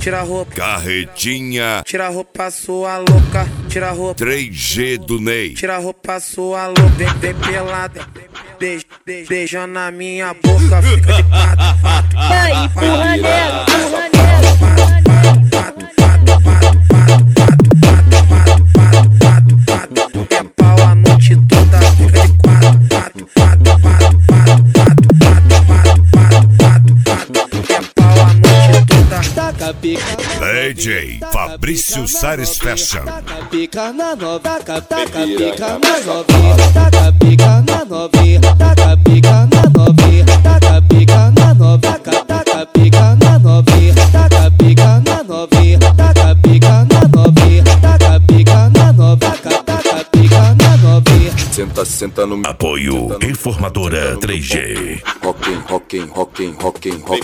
tira a roupa. Carretinha, Tira a roupa, sua louca. Tira a roupa. 3G do Ney. Tira a roupa, sua louca. Vem pelada. Beija na minha boca. Fica de quatro. Vai, empurra nela, empurra nela. É pau a noite toda. Fica de quatro. É pau a noite toda. Taca pica, DJ Fabrício Sares Fashion. taca pica na nova, taca pica na novinha, taca pica na novinha, taca pica na novinha, taca pica na novinha, taca pica na novinha, taca pica na novinha, taca pica na novinha, taca pica na novinha, taca pica na novinha. Senta no Apoio Informadora 3G. rocking.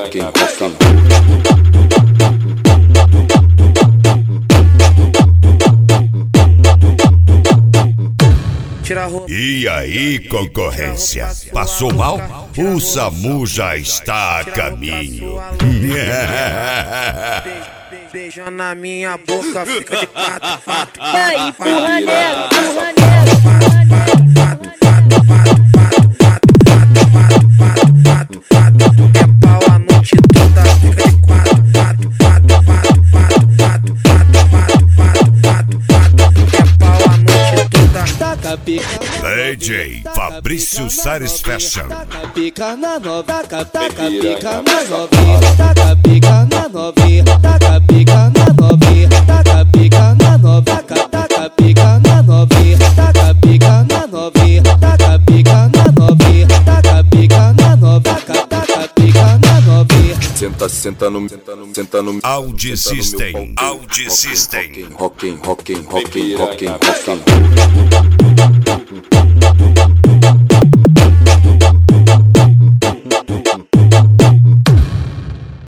Tira a roupa. E aí, concorrência? Passou mal? O SAMU já está a caminho. Beija na minha boca. Fica de quatro. Vai, empurra nela, empurra nela. É pau a noite toda. Fica de quatro. É pau a noite toda. Taca pica, DJ Fabrício Sares Fashion. taca pica na nova, taca pica na novinha, taca pica na novinha, taca pica na novinha, taca pica na novinha, taca pica na novinha, taca pica na novinha, taca pica na novinha, taca pica na novinha, taca pica na novinha. Senta no Audi System. Audi System. rocking.